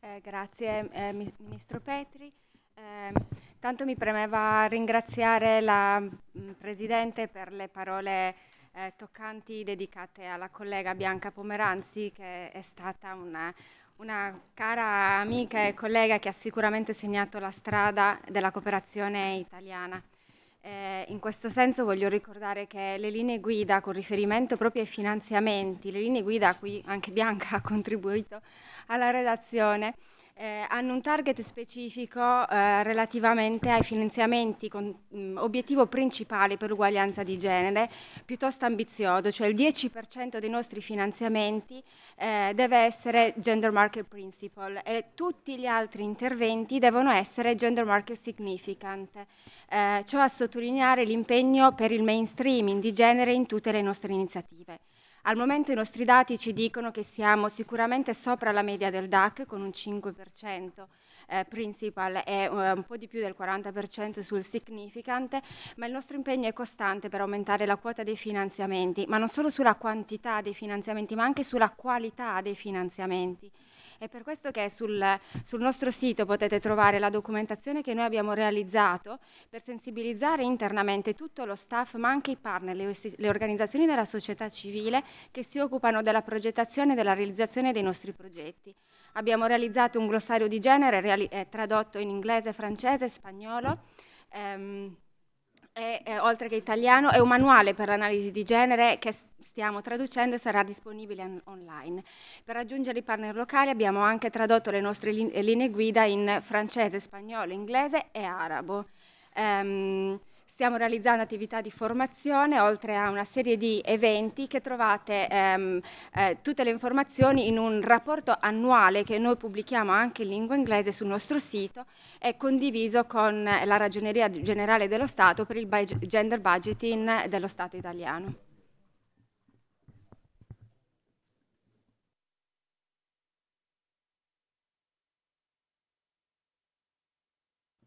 Grazie, Ministro Petri. Eh, Tanto mi premeva ringraziare la Presidente per le parole toccanti dedicate alla collega Bianca Pomeranzi, che è stata una cara amica e collega che ha sicuramente segnato la strada della cooperazione italiana. In questo senso voglio ricordare che le linee guida con riferimento proprio ai finanziamenti, le linee guida a cui anche Bianca ha contribuito alla redazione, hanno un target specifico relativamente ai finanziamenti con obiettivo principale per l'uguaglianza di genere, piuttosto ambizioso, cioè il 10% dei nostri finanziamenti deve essere Gender Market Principle e tutti gli altri interventi devono essere Gender Market Significant, ciò a sottolineare l'impegno per il mainstreaming di genere in tutte le nostre iniziative. Al momento i nostri dati ci dicono che siamo sicuramente sopra la media del DAC con un 5% principal e un po' di più del 40% sul significant, ma il nostro impegno è costante per aumentare la quota dei finanziamenti, ma non solo sulla quantità dei finanziamenti, ma anche sulla qualità dei finanziamenti. È per questo che sul nostro sito potete trovare la documentazione che noi abbiamo realizzato per sensibilizzare internamente tutto lo staff, ma anche i partner, le organizzazioni della società civile che si occupano della progettazione e della realizzazione dei nostri progetti. Abbiamo realizzato un glossario di genere tradotto in inglese, francese e spagnolo. ehm, Oltre che italiano, è un manuale per l'analisi di genere che stiamo traducendo e sarà disponibile online. Per raggiungere i partner locali abbiamo anche tradotto le nostre linee guida in francese, spagnolo, inglese e arabo. Stiamo realizzando attività di formazione, oltre a una serie di eventi che trovate tutte le informazioni in un rapporto annuale che noi pubblichiamo anche in lingua inglese sul nostro sito e condiviso con la Ragioneria Generale dello Stato per il gender budgeting dello Stato italiano.